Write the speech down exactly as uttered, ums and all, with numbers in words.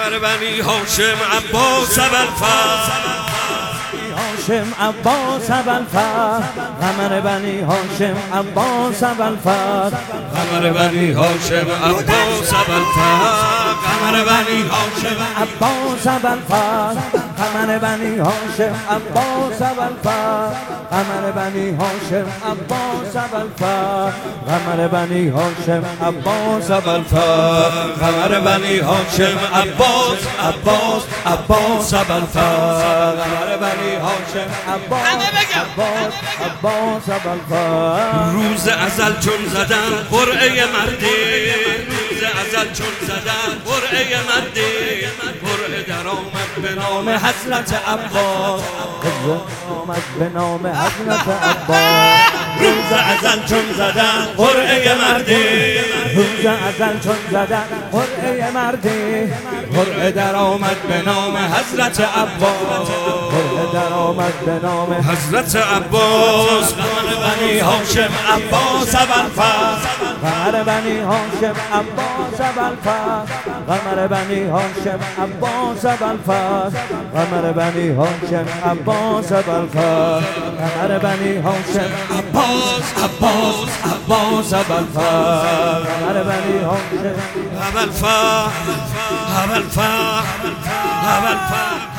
قمر بنی هاشم عباس ابوالفضل هاشم عباس ابوالفضل قمر بنی هاشم عباس ابوالفضل قمر بنی هاشم عباس ابوالفضل قمر بنی هاشم عباس ابوالفضل قمر بنی هاشم عباس ابوالفضل قمر بنی هاشم عباس ابوالفضل قمر بنی هاشم عباس ابوالفضل قمر بنی هاشم عباس عباس عباس ابوالفضل قمر بنی هاشم عباس عباس عباس ابوالفضل روز ازل چون زدن قرعه مردی روز ازل چون زدن قرعه مردی قرعه در آمد به نام حضرت عباس آمد به نام حضرت عباس روز ازل چون زدن قرعه مردی روز ازل چون زدن قرعه مردی قرعه در آمد به نام حضرت عباس قرعه در آمد به نام حضرت عباس قمر بنی هاشم عباس ابوالفضل قمر بنی هاشم عباس ابوالفضل قمر بنی هاشم عباس ابوالفضل قمر بنی هاشم عباس ابوالفضل قمر بنی هاشم عباس عباس عباس ابوالفضل قمر بنی هاشم ابوالفضل ابوالفضل ابوالفضل